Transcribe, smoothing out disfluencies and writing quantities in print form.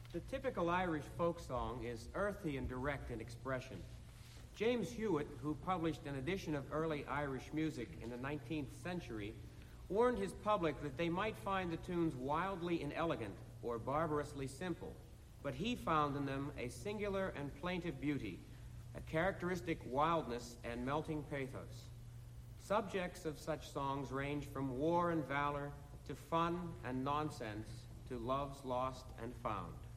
The typical Irish folk song is earthy and direct in expression. James Hewitt, who published an edition of early Irish music in the 19th century, warned his public that they might find the tunes wildly inelegant or barbarously simple, but he found in them a singular and plaintive beauty, a characteristic wildness and melting pathos. Subjects of such songs range from war and valor to fun and nonsense to loves lost and found.